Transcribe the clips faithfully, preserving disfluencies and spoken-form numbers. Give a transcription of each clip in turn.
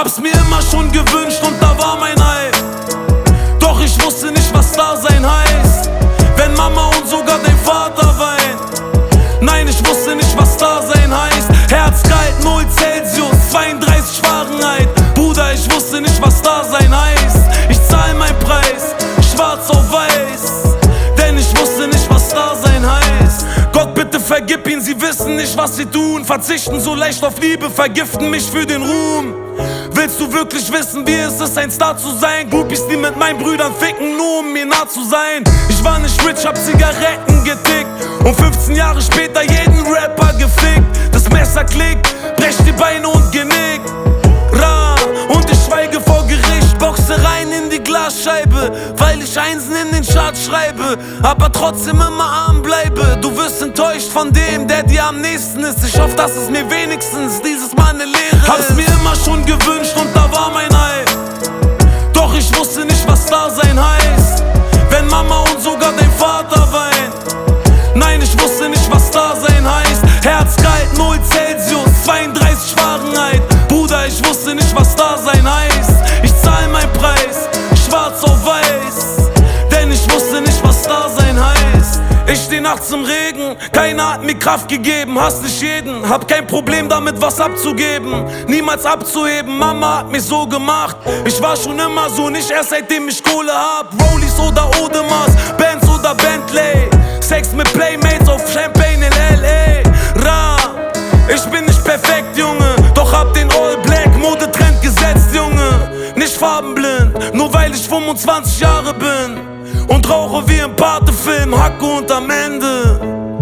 Hab's mir immer schon gewünscht und da war mein Ei. Doch ich wusste nicht, was Dasein heißt, wenn Mama und sogar dein Vater weint. Nein, ich wusste nicht, was Dasein heißt. Herzkalt, null Celsius, zweiunddreißig Fahrenheit. Bruder, ich wusste nicht, was Dasein heißt. Ich zahl meinen Preis, schwarz auf weiß, denn ich wusste nicht, was Dasein heißt. Gott, bitte vergib ihnen, sie wissen nicht, was sie tun. Verzichten so leicht auf Liebe, vergiften mich für den Ruhm. Willst du wirklich wissen, wie es ist, ein Star zu sein? Groupies, die mit meinen Brüdern ficken, nur um mir nah zu sein. Ich war nicht rich, hab Zigaretten getickt und fünfzehn Jahre später jeden Rapper gefickt. Das Messer klickt, brech die Beine und Genick. Ra, und ich schweige vor Gericht, boxe rein in die Glasscheibe, weil ich Einsen in den Chart schreibe, aber trotzdem immer arm bleibe. Du wirst enttäuscht von dem, der dir am nächsten ist. Ich hoffe, dass es mir wenigstens dieses Mal eine Lehre ist. Hab's mir immer schon gewünscht und da war mein Ei. Doch ich wusste nicht, was Dasein heißt, wenn Mama und sogar dein Vater weint. Nein, ich wusste nicht, was Dasein heißt. Herzkalt, null Celsius, zweiunddreißig Fahrenheit. Bruder, ich wusste nicht, was Dasein heißt. Ich zahl meinen Preis, schwarz auf weiß, denn ich wusste nicht, was Dasein heißt. Ich steh nachts im Regen, keiner hat mir Kraft gegeben. Hass nicht jeden, hab kein Problem damit, was abzugeben, niemals abzuheben. Mama hat mich so gemacht, ich war schon immer so, nicht erst seitdem ich Kohle hab. Rollies oder Audemars, Benz oder Bentley, Sex mit Playmates auf Champagne in L A. Ra, ich bin nicht perfekt, Junge, doch hab den All Black Modetrend gesetzt, Junge. Nicht farbenblind, nur weil ich fünfundzwanzig Jahre bin und rauche wie im Pate-Film, Hacke und am Ende.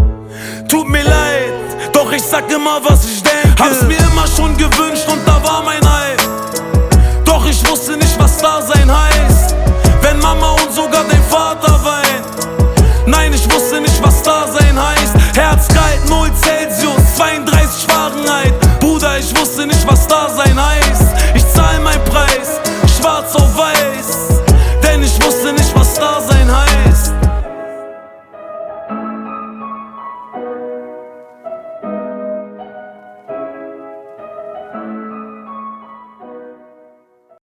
Tut mir leid, doch ich sag immer, was ich denke. Hab's mir immer schon gewünscht und da war mein Ei. Doch ich wusste nicht, was Dasein heißt, wenn Mama und sogar dein